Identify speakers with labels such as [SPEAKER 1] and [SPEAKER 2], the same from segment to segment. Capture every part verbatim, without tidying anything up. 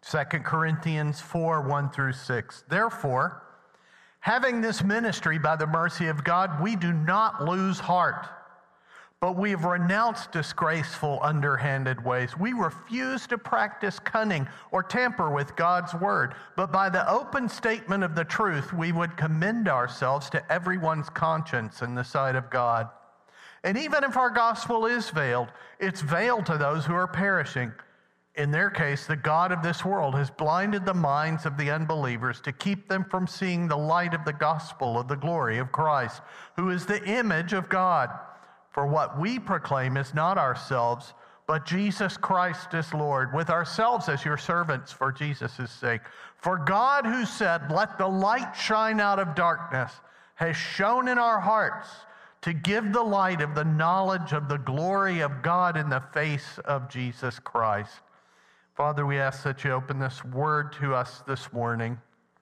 [SPEAKER 1] Second Corinthians four, one through six. Therefore, having this ministry by the mercy of God, we do not lose heart, but we have renounced disgraceful, underhanded ways. We refuse to practice cunning or tamper with God's word, but by the open statement of the truth, we would commend ourselves to everyone's conscience in the sight of God. And even if our gospel is veiled, it's veiled to those who are perishing. In their case, the God of this world has blinded the minds of the unbelievers to keep them from seeing the light of the gospel of the glory of Christ, who is the image of God. For what we proclaim is not ourselves, but Jesus Christ is Lord, with ourselves as your servants for Jesus' sake. For God, who said, "Let the light shine out of darkness," has shone in our hearts to give the light of the knowledge of the glory of God in the face of Jesus Christ. Father, we ask that you open this word to us this morning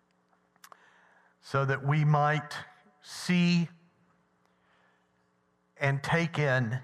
[SPEAKER 1] so that we might see and take in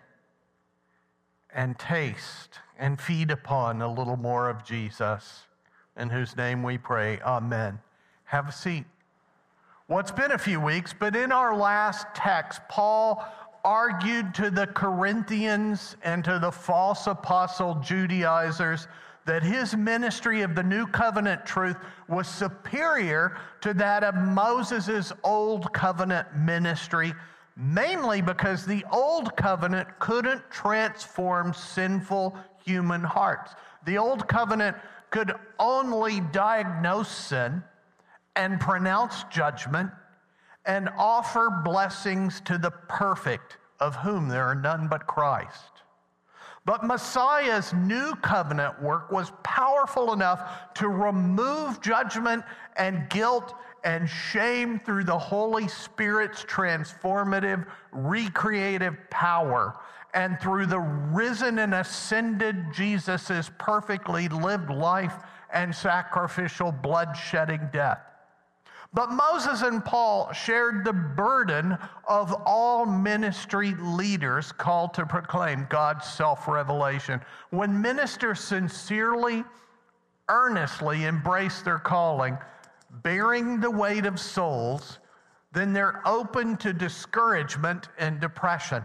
[SPEAKER 1] and taste and feed upon a little more of Jesus, in whose name we pray. Amen. Have a seat. Well, it's been a few weeks, but in our last text, Paul argued to the Corinthians and to the false apostle Judaizers that his ministry of the new covenant truth was superior to that of Moses' old covenant ministry, mainly because the old covenant couldn't transform sinful human hearts. The old covenant could only diagnose sin and pronounce judgment and offer blessings to the perfect, of whom there are none but Christ. But Messiah's new covenant work was powerful enough to remove judgment and guilt and shame through the Holy Spirit's transformative, recreative power, and through the risen and ascended Jesus' perfectly lived life and sacrificial blood-shedding death. But Moses and Paul shared the burden of all ministry leaders called to proclaim God's self-revelation. When ministers sincerely, earnestly embrace their calling, bearing the weight of souls, then they're open to discouragement and depression.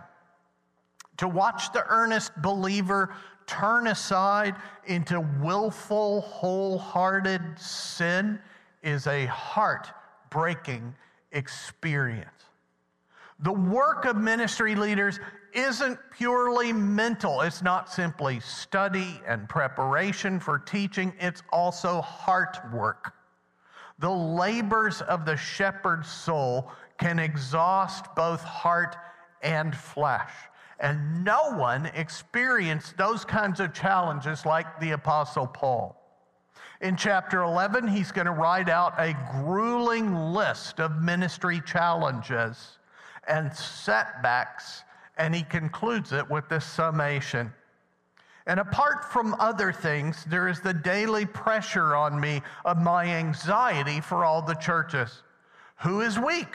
[SPEAKER 1] To watch the earnest believer turn aside into willful, wholehearted sin is a heart-breaking experience. The work of ministry leaders isn't purely mental. It's not simply study and preparation for teaching. It's also heart work. The labors of the shepherd's soul can exhaust both heart and flesh. And no one experienced those kinds of challenges like the Apostle Paul. In chapter eleven, he's going to write out a grueling list of ministry challenges and setbacks, and he concludes it with this summation. And apart from other things, there is the daily pressure on me of my anxiety for all the churches. Who is weak?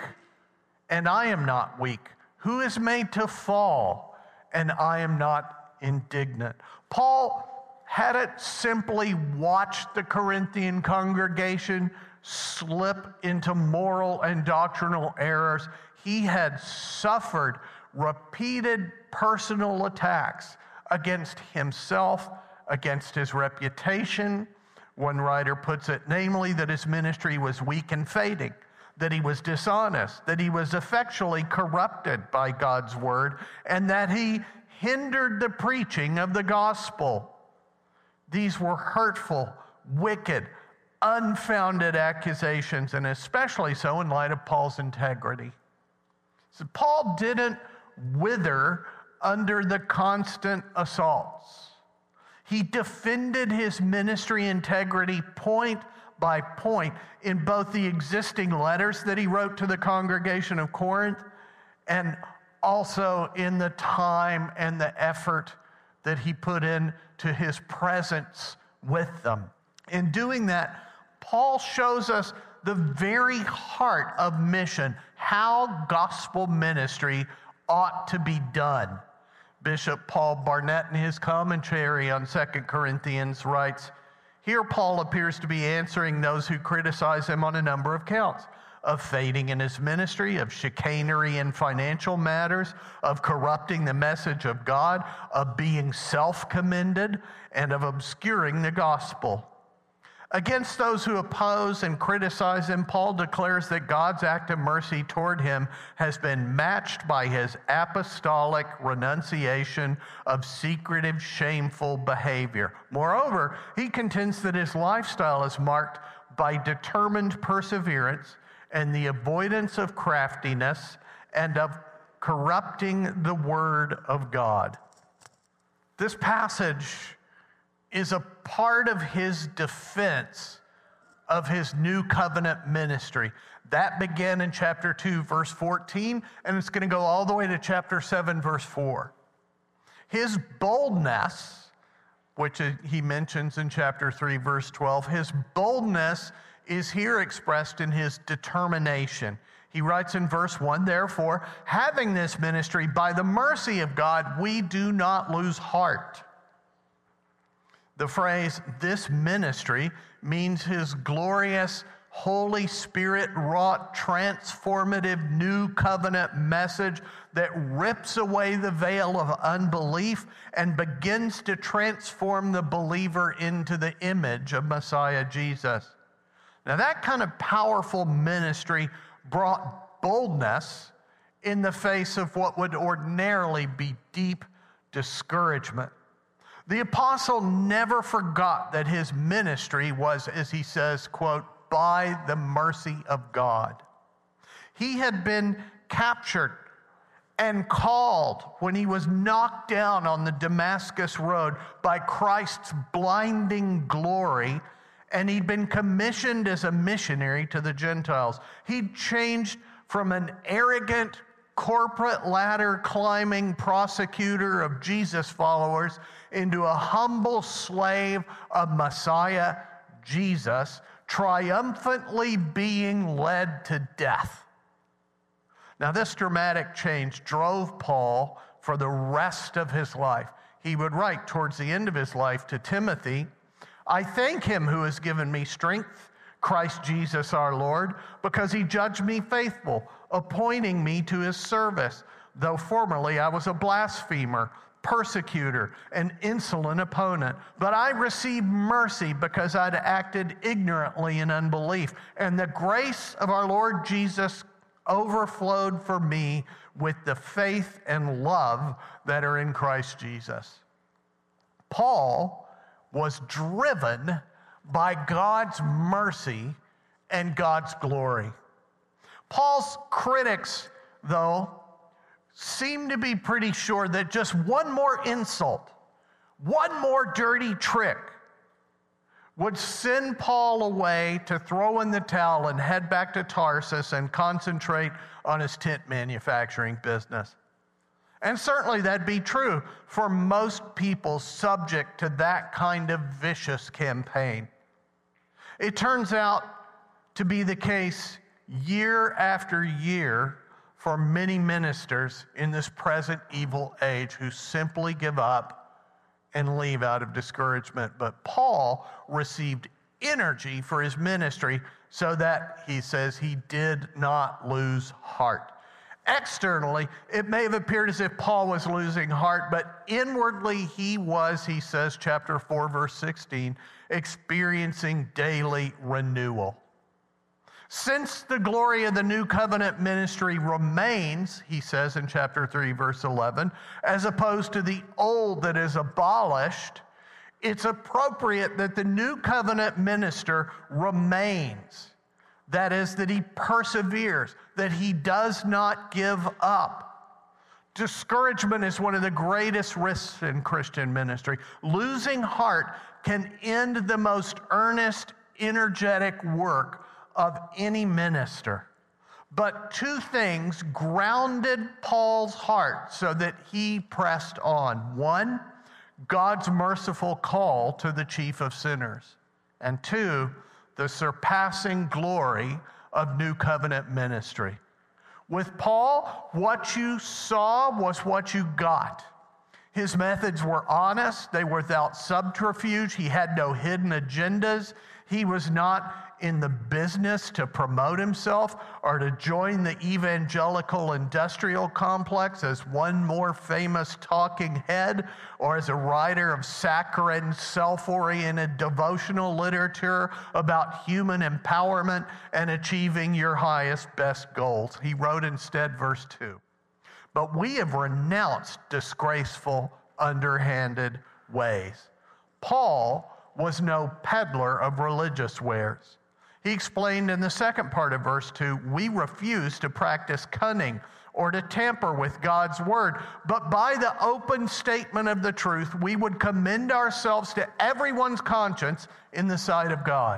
[SPEAKER 1] And I am not weak. Who is made to fall? And I am not indignant. Paul hadn't simply watched the Corinthian congregation slip into moral and doctrinal errors. He had suffered repeated personal attacks against himself, against his reputation. One writer puts it, namely, that his ministry was weak and fading, that he was dishonest, that he was effectually corrupted by God's word, and that he hindered the preaching of the gospel. These were hurtful, wicked, unfounded accusations, and especially so in light of Paul's integrity. So Paul didn't wither under the constant assaults. He defended his ministry integrity point by point in both the existing letters that he wrote to the congregation of Corinth and also in the time and the effort that he put in to his presence with them. In doing that, Paul shows us the very heart of mission, how gospel ministry ought to be done. Bishop Paul Barnett, in his commentary on Second Corinthians, writes, Here, Paul appears to be answering those who criticize him on a number of counts: of fading in his ministry, of chicanery in financial matters, of corrupting the message of God, of being self-commended, and of obscuring the gospel. Against those who oppose and criticize him, Paul declares that God's act of mercy toward him has been matched by his apostolic renunciation of secretive, shameful behavior. Moreover, he contends that his lifestyle is marked by determined perseverance and the avoidance of craftiness and of corrupting the word of God. This passage is a part of his defense of his new covenant ministry. That began in chapter two, verse fourteen, and it's going to go all the way to chapter seven, verse four. His boldness, which he mentions in chapter three, verse twelve, his boldness is here expressed in his determination. He writes in verse one, "Therefore, having this ministry, by the mercy of God, we do not lose heart." The phrase, "this ministry," means his glorious, Holy Spirit-wrought, transformative new covenant message that rips away the veil of unbelief and begins to transform the believer into the image of Messiah Jesus. Now, that kind of powerful ministry brought boldness in the face of what would ordinarily be deep discouragement. The apostle never forgot that his ministry was, as he says, quote, "by the mercy of God." He had been captured and called when he was knocked down on the Damascus road by Christ's blinding glory, and he'd been commissioned as a missionary to the Gentiles. He'd changed from an arrogant, corporate ladder climbing prosecutor of Jesus followers into a humble slave of Messiah Jesus, triumphantly being led to death. Now, this dramatic change drove Paul for the rest of his life. He would write towards the end of his life to Timothy, "I thank him who has given me strength, Christ Jesus our Lord, because he judged me faithful, appointing me to his service, though formerly I was a blasphemer, persecutor, an insolent opponent. But I received mercy because I'd acted ignorantly in unbelief, and the grace of our Lord Jesus overflowed for me with the faith and love that are in Christ Jesus." Paul was driven by God's mercy and God's glory. Paul's critics, though, seem to be pretty sure that just one more insult, one more dirty trick would send Paul away to throw in the towel and head back to Tarsus and concentrate on his tent manufacturing business. And certainly that'd be true for most people subject to that kind of vicious campaign. It turns out to be the case year after year for many ministers in this present evil age who simply give up and leave out of discouragement. But Paul received energy for his ministry so that, he says, he did not lose heart. Externally, it may have appeared as if Paul was losing heart, but inwardly he was, he says, chapter four, verse sixteen, experiencing daily renewal. Since the glory of the new covenant ministry remains, he says in chapter three, verse eleven, as opposed to the old that is abolished, it's appropriate that the new covenant minister remains. That is, that he perseveres, that he does not give up. Discouragement is one of the greatest risks in Christian ministry. Losing heart can end the most earnest, energetic work of any minister. But two things grounded Paul's heart so that he pressed on. One, God's merciful call to the chief of sinners. And two, the surpassing glory of new covenant ministry. With Paul, what you saw was what you got. His methods were honest. They were without subterfuge. He had no hidden agendas. He was not in the business to promote himself or to join the evangelical industrial complex as one more famous talking head or as a writer of saccharine, self-oriented devotional literature about human empowerment and achieving your highest, best goals. He wrote instead, verse two, "But we have renounced disgraceful, underhanded ways." Paul was no peddler of religious wares. He explained in the second part of verse two, "We refuse to practice cunning or to tamper with God's word, but by the open statement of the truth, we would commend ourselves to everyone's conscience in the sight of God."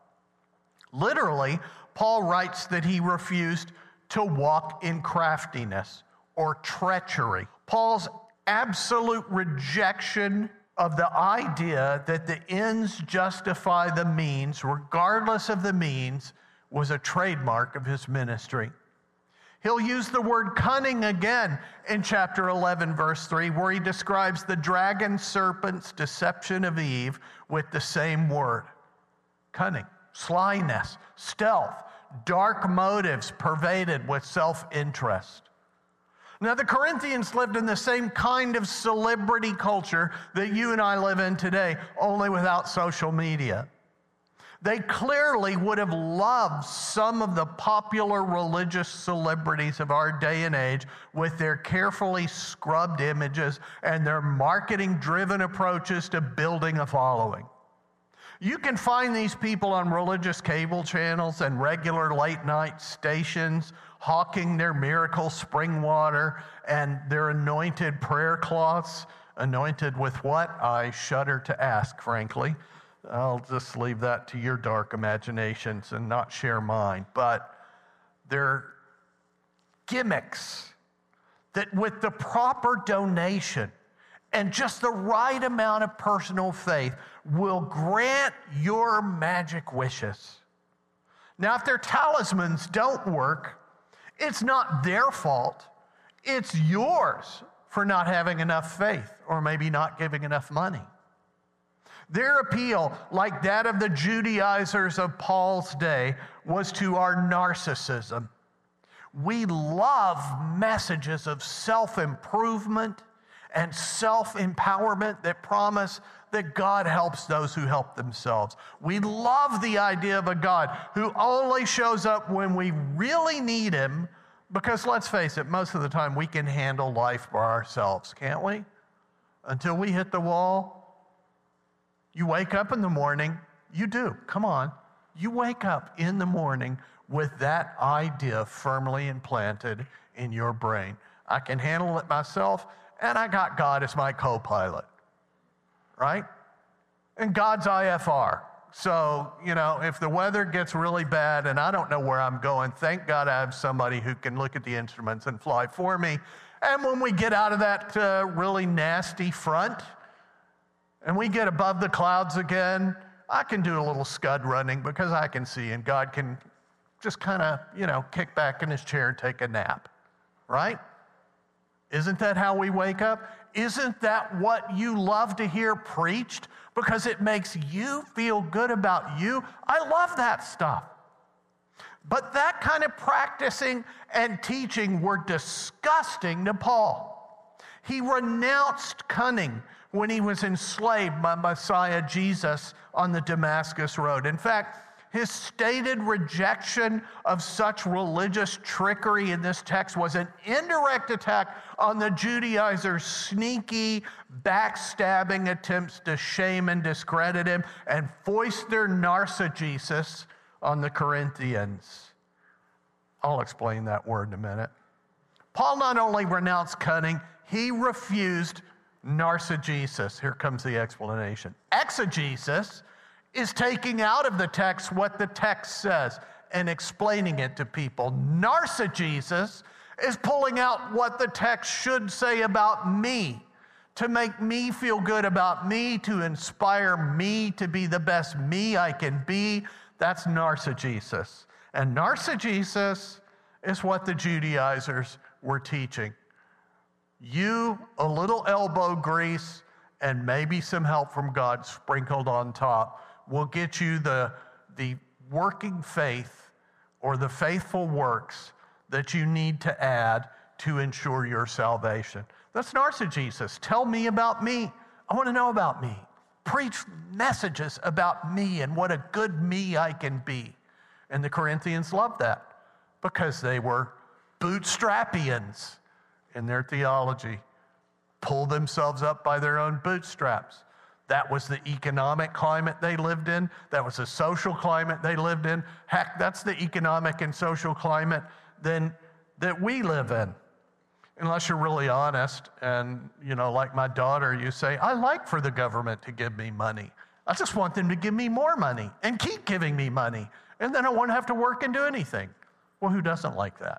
[SPEAKER 1] Literally, Paul writes that he refused to walk in craftiness or treachery. Paul's absolute rejection of the idea that the ends justify the means, regardless of the means, was a trademark of his ministry. He'll use the word cunning again in chapter eleven, verse three, where he describes the dragon serpent's deception of Eve with the same word. Cunning, slyness, stealth, dark motives pervaded with self-interest. Now, the Corinthians lived in the same kind of celebrity culture that you and I live in today, only without social media. They clearly would have loved some of the popular religious celebrities of our day and age with their carefully scrubbed images and their marketing-driven approaches to building a following. You can find these people on religious cable channels and regular late-night stations hawking their miracle spring water and their anointed prayer cloths. Anointed with what? I shudder to ask, frankly. I'll just leave that to your dark imaginations and not share mine. But they're gimmicks that with the proper donation and just the right amount of personal faith will grant your magic wishes. Now, if their talismans don't work, it's not their fault. It's yours for not having enough faith or maybe not giving enough money. Their appeal, like that of the Judaizers of Paul's day, was to our narcissism. We love messages of self-improvement and self-empowerment that promise that God helps those who help themselves. We love the idea of a God who only shows up when we really need him, because let's face it, most of the time we can handle life by ourselves, can't we? Until we hit the wall. You wake up in the morning, you do, come on. You wake up in the morning with that idea firmly implanted in your brain. I can handle it myself, and I got God as my co-pilot, right? And God's I F R. So, you know, if the weather gets really bad and I don't know where I'm going, thank God I have somebody who can look at the instruments and fly for me. And when we get out of that uh, really nasty front and we get above the clouds again, I can do a little scud running because I can see, and God can just kind of, you know, kick back in his chair and take a nap, right? Isn't that how we wake up? Isn't that what you love to hear preached? Because it makes you feel good about you. I love that stuff. But that kind of practicing and teaching were disgusting to Paul. He renounced cunning when he was enslaved by Messiah Jesus on the Damascus Road. In fact, his stated rejection of such religious trickery in this text was an indirect attack on the Judaizers' sneaky, backstabbing attempts to shame and discredit him and foist their narcissism on the Corinthians. I'll explain that word in a minute. Paul not only renounced cunning, he refused narcissism. Here comes the explanation. Exegesis is taking out of the text what the text says and explaining it to people. Narcissism is pulling out what the text should say about me, to make me feel good about me, to inspire me to be the best me I can be. That's narcissism. And narcissism is what the Judaizers were teaching. You, a little elbow grease, and maybe some help from God sprinkled on top will get you the, the working faith or the faithful works that you need to add to ensure your salvation. That's narcigesis. Tell me about me. I want to know about me. Preach messages about me and what a good me I can be. And the Corinthians loved that because they were bootstrapians in their theology, pull themselves up by their own bootstraps. That was the economic climate they lived in. That was the social climate they lived in. Heck, that's the economic and social climate then that we live in. Unless you're really honest and, you know, like my daughter, you say, I like for the government to give me money. I just want them to give me more money and keep giving me money. And then I won't have to work and do anything. Well, who doesn't like that?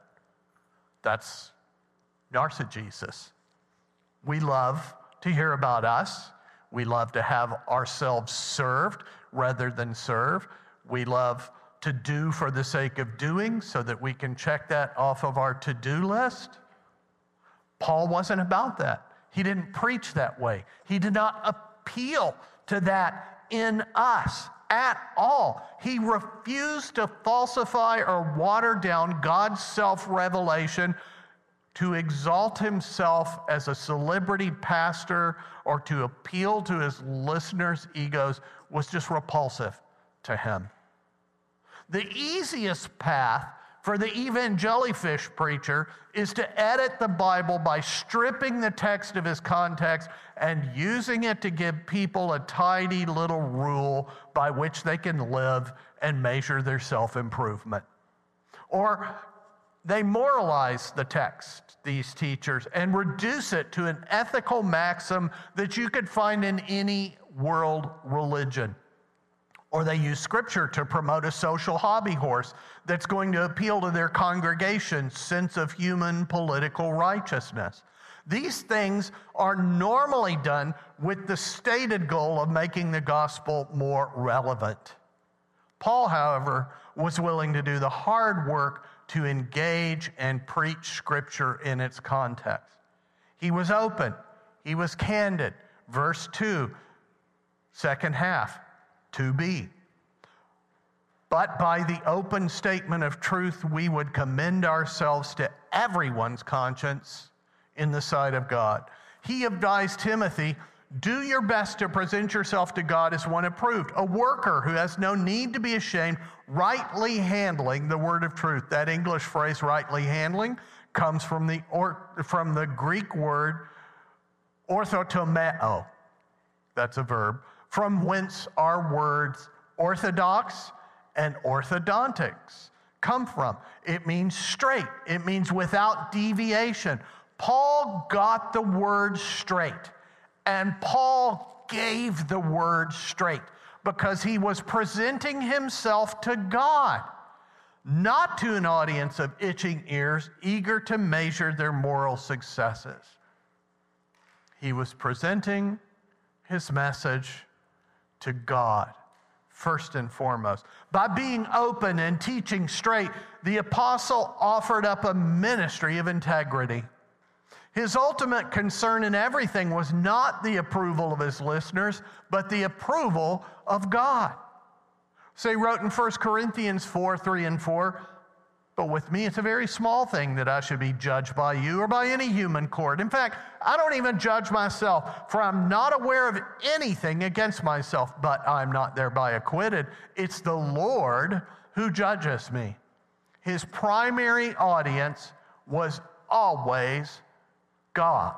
[SPEAKER 1] That's narcigesis. We love to hear about us. We love to have ourselves served rather than serve. We love to do for the sake of doing so that we can check that off of our to-do list. Paul wasn't about that. He didn't preach that way. He did not appeal to that in us at all. He refused to falsify or water down God's self-revelation to exalt himself as a celebrity pastor or to appeal to his listeners' egos was just repulsive to him. The easiest path for the evangelifish preacher is to edit the Bible by stripping the text of its context and using it to give people a tidy little rule by which they can live and measure their self-improvement. Or they moralize the text, these teachers, and reduce it to an ethical maxim that you could find in any world religion. Or they use Scripture to promote a social hobby horse that's going to appeal to their congregation's sense of human political righteousness. These things are normally done with the stated goal of making the gospel more relevant. Paul, however, was willing to do the hard work to engage and preach Scripture in its context. He was open. He was candid. Verse two, second half. To be. But by the open statement of truth, we would commend ourselves to everyone's conscience in the sight of God. He advised Timothy, do your best to present yourself to God as one approved, a worker who has no need to be ashamed, rightly handling the word of truth. That English phrase, rightly handling, comes from the, or, from the Greek word orthotomeo. That's a verb. From whence our words orthodox and orthodontics come from. It means straight. It means without deviation. Paul got the word straight, and Paul gave the word straight because he was presenting himself to God, not to an audience of itching ears eager to measure their moral successes. He was presenting his message to God, first and foremost. By being open and teaching straight, the apostle offered up a ministry of integrity. His ultimate concern in everything was not the approval of his listeners, but the approval of God. So he wrote in First Corinthians four, three and four, but with me it's a very small thing that I should be judged by you or by any human court. In fact, I don't even judge myself, for I'm not aware of anything against myself, but I'm not thereby acquitted. It's the Lord who judges me. His primary audience was always God.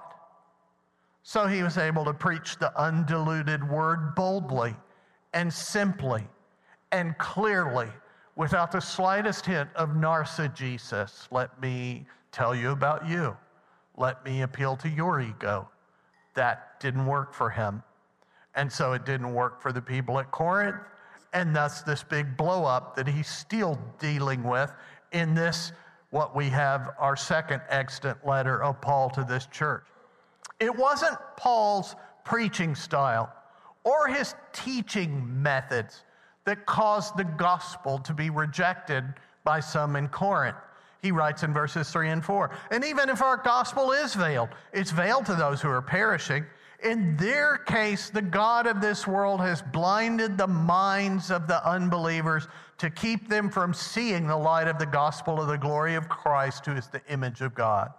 [SPEAKER 1] So he was able to preach the undiluted word boldly and simply and clearly, without the slightest hint of narcigesis. Let me tell you about you. Let me appeal to your ego. That didn't work for him. And so it didn't work for the people at Corinth. And thus this big blow up that he's still dealing with in this, what we have, our second extant letter of Paul to this church. It wasn't Paul's preaching style or his teaching methods that caused the gospel to be rejected by some in Corinth. He writes in verses three and four, and even if our gospel is veiled, it's veiled to those who are perishing. In their case, the God of this world has blinded the minds of the unbelievers to keep them from seeing the light of the gospel of the glory of Christ, who is the image of God.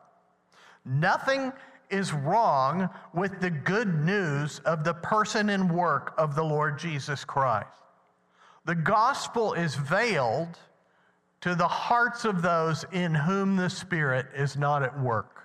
[SPEAKER 1] Nothing is wrong with the good news of the person and work of the Lord Jesus Christ. The gospel is veiled to the hearts of those in whom the Spirit is not at work.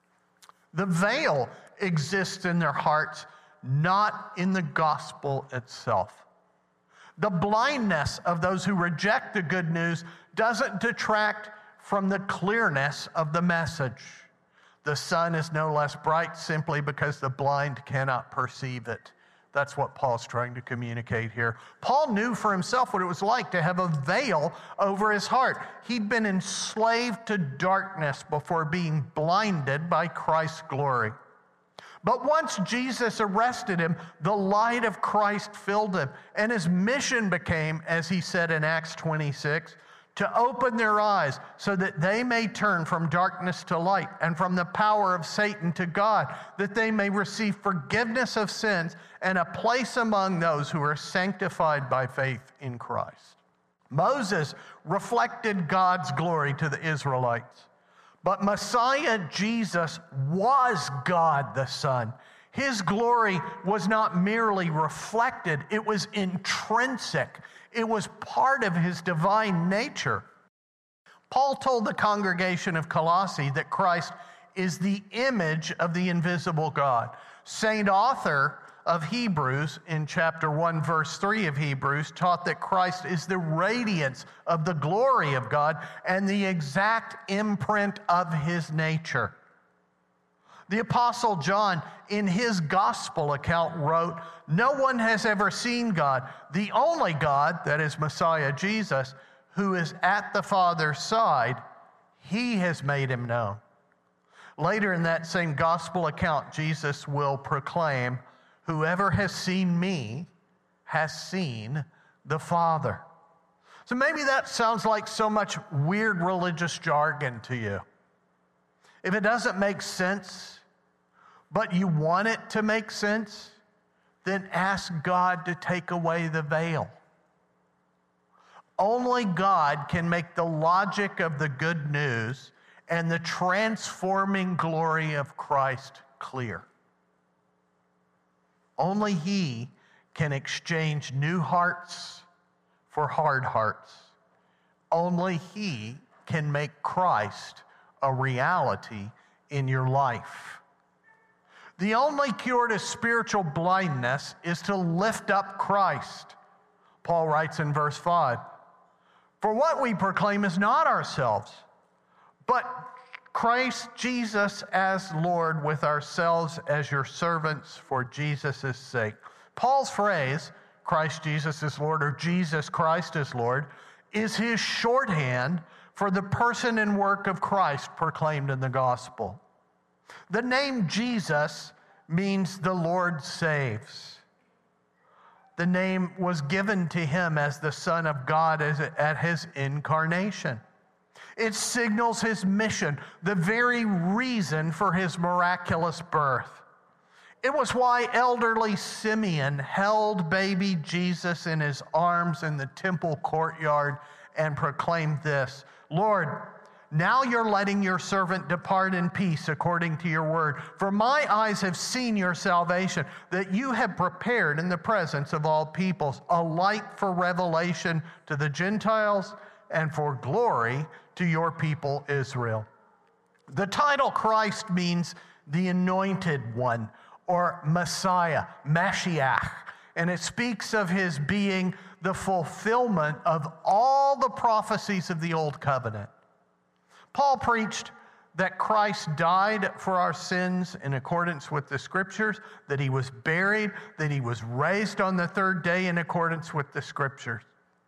[SPEAKER 1] The veil exists in their hearts, not in the gospel itself. The blindness of those who reject the good news doesn't detract from the clearness of the message. The sun is no less bright simply because the blind cannot perceive it. That's what Paul's trying to communicate here. Paul knew for himself what it was like to have a veil over his heart. He'd been enslaved to darkness before being blinded by Christ's glory. But once Jesus arrested him, the light of Christ filled him, and his mission became, as he said in Acts twenty-six, to open their eyes so that they may turn from darkness to light and from the power of Satan to God, that they may receive forgiveness of sins and a place among those who are sanctified by faith in Christ. Moses reflected God's glory to the Israelites, but Messiah Jesus was God the Son. His glory was not merely reflected, it was intrinsic. It was part of his divine nature. Paul told the congregation of Colossae that Christ is the image of the invisible God. Saint Author of Hebrews, in chapter one, verse three of Hebrews, taught that Christ is the radiance of the glory of God and the exact imprint of his nature. The Apostle John, in his gospel account, wrote, "No one has ever seen God, the only God, that is Messiah Jesus, who is at the Father's side. He has made him known." Later in that same gospel account, Jesus will proclaim, "Whoever has seen me has seen the Father." So maybe that sounds like so much weird religious jargon to you. If it doesn't make sense, but you want it to make sense, then ask God to take away the veil. Only God can make the logic of the good news and the transforming glory of Christ clear. Only He can exchange new hearts for hard hearts. Only He can make Christ a reality in your life. The only cure to spiritual blindness is to lift up Christ. Paul writes in verse five, "For what we proclaim is not ourselves, but Christ Jesus as Lord, with ourselves as your servants for Jesus' sake." Paul's phrase, Christ Jesus is Lord, or Jesus Christ is Lord, is his shorthand for the person and work of Christ proclaimed in the gospel. The name Jesus means the Lord saves. The name was given to him as the Son of God as at his incarnation. It signals his mission, the very reason for his miraculous birth. It was why elderly Simeon held baby Jesus in his arms in the temple courtyard and proclaimed this, "Lord, now you're letting your servant depart in peace according to your word. For my eyes have seen your salvation, that you have prepared in the presence of all peoples a light for revelation to the Gentiles and for glory to your people Israel." The title Christ means the anointed one, or Messiah, Mashiach, and it speaks of his being the fulfillment of all the prophecies of the Old Covenant. Paul preached that Christ died for our sins in accordance with the Scriptures, that he was buried, that he was raised on the third day in accordance with the Scriptures.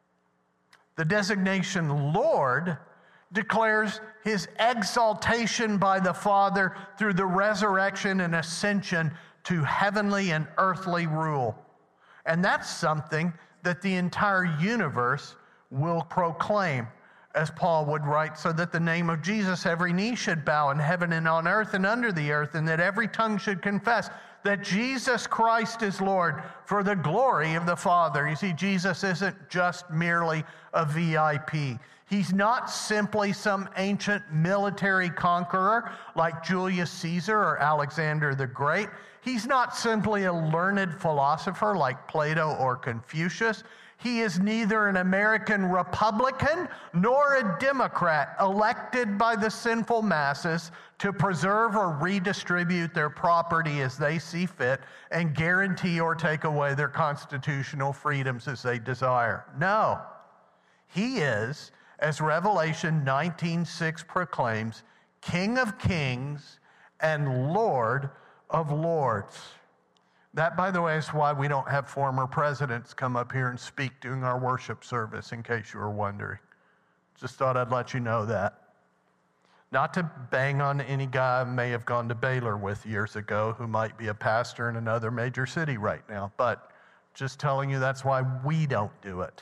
[SPEAKER 1] The designation Lord declares his exaltation by the Father through the resurrection and ascension to heavenly and earthly rule. And that's something that the entire universe will proclaim. as Paul would write, so that the name of Jesus every knee should bow in heaven and on earth and under the earth, and that every tongue should confess that Jesus Christ is Lord, for the glory of the Father. You see, Jesus isn't just merely a V I P. He's not simply some ancient military conqueror like Julius Caesar or Alexander the Great. He's not simply a learned philosopher like Plato or Confucius. He is neither an American Republican nor a Democrat elected by the sinful masses to preserve or redistribute their property as they see fit and guarantee or take away their constitutional freedoms as they desire. No, he is, as Revelation nineteen six proclaims, King of kings and Lord of lords. That, by the way, is why we don't have former presidents come up here and speak during our worship service, in case you were wondering. Just thought I'd let you know that. Not to bang on any guy I may have gone to Baylor with years ago who might be a pastor in another major city right now, but just telling you that's why we don't do it.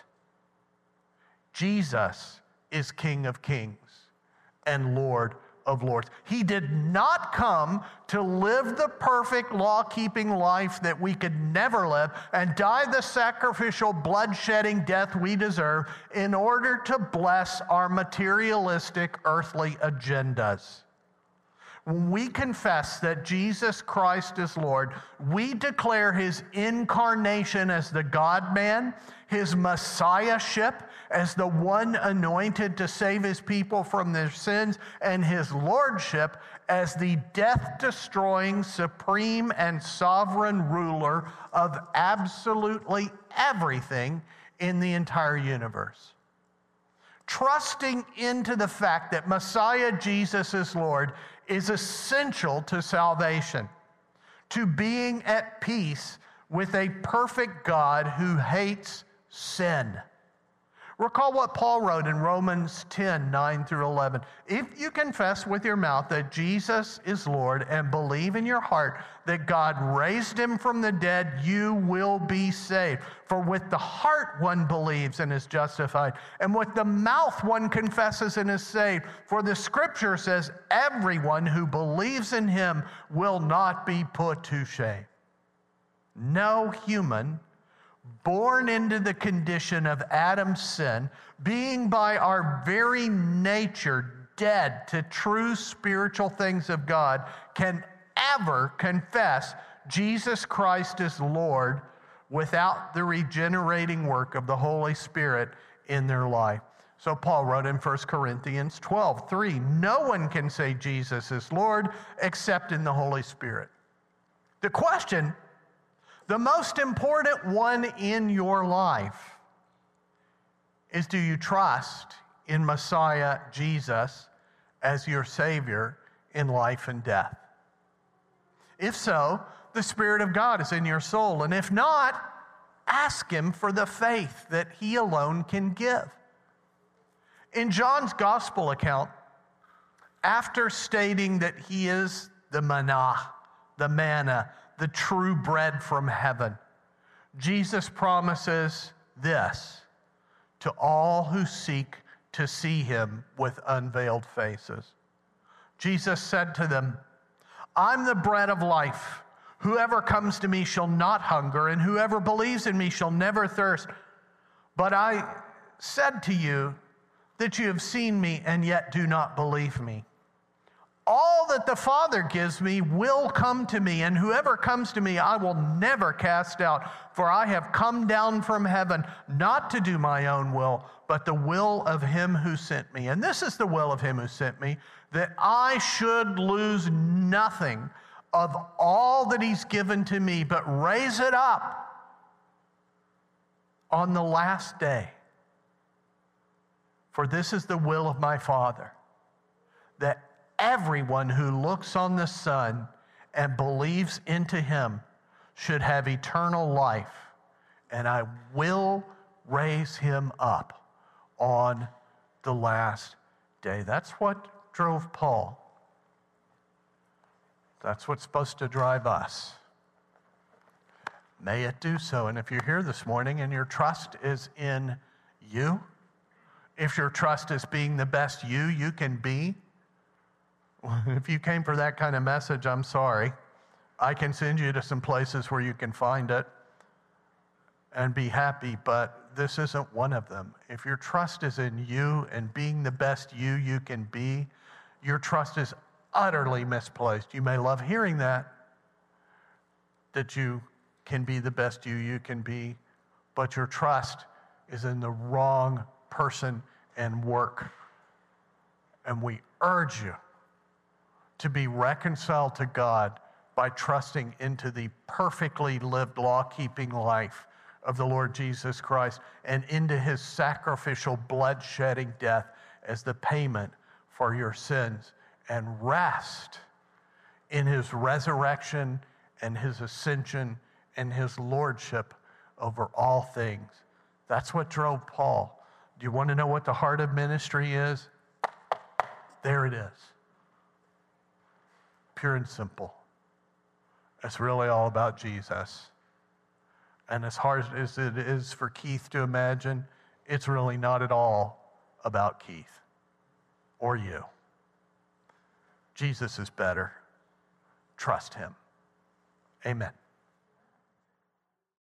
[SPEAKER 1] Jesus is King of kings and Lord of lords. He did not come to live the perfect law-keeping life that we could never live and die the sacrificial blood-shedding death we deserve in order to bless our materialistic earthly agendas. When we confess that Jesus Christ is Lord, we declare his incarnation as the God-man, his messiahship as the one anointed to save his people from their sins, and his lordship as the death-destroying, supreme, and sovereign ruler of absolutely everything in the entire universe. Trusting into the fact that Messiah Jesus is Lord is essential to salvation, to being at peace with a perfect God who hates sin. Recall what Paul wrote in Romans ten, nine through eleven. If you confess with your mouth that Jesus is Lord and believe in your heart that God raised him from the dead, you will be saved. For with the heart one believes and is justified, and with the mouth one confesses and is saved. For the scripture says, everyone who believes in him will not be put to shame. No human born into the condition of Adam's sin, being by our very nature dead to true spiritual things of God, can ever confess Jesus Christ is Lord without the regenerating work of the Holy Spirit in their life. So Paul wrote in First Corinthians twelve, three, no one can say Jesus is Lord except in the Holy Spirit. The question, the most important one in your life, is do you trust in Messiah Jesus as your Savior in life and death? If so, the Spirit of God is in your soul. And if not, ask him for the faith that he alone can give. In John's gospel account, after stating that he is the manna, the manna, the true bread from heaven, Jesus promises this to all who seek to see him with unveiled faces. Jesus said to them, I'm the bread of life. Whoever comes to me shall not hunger, and whoever believes in me shall never thirst. But I said to you that you have seen me and yet do not believe me. All that the Father gives me will come to me, and whoever comes to me I will never cast out. For I have come down from heaven not to do my own will, but the will of him who sent me. And this is the will of him who sent me, that I should lose nothing of all that he's given to me, but raise it up on the last day. For this is the will of my Father, that everyone who looks on the Son and believes into him should have eternal life, and I will raise him up on the last day. That's what drove Paul. That's what's supposed to drive us. May it do so. And if you're here this morning and your trust is in you, If your trust is being the best you you can be, if you came for that kind of message, I'm sorry. I can send you to some places where you can find it and be happy, but this isn't one of them. If your trust is in you and being the best you you can be, your trust is utterly misplaced. You may love hearing that, that you can be the best you you can be, but your trust is in the wrong person and work. And we urge you to be reconciled to God by trusting into the perfectly lived law-keeping life of the Lord Jesus Christ and into his sacrificial blood-shedding death as the payment for your sins, and rest in his resurrection and his ascension and his lordship over all things. That's what drove Paul. Do you want to know what the heart of ministry is? There it is. Pure and simple. It's really all about Jesus. And as hard as it is for Keith to imagine, it's really not at all about Keith or you. Jesus is better. Trust him. Amen.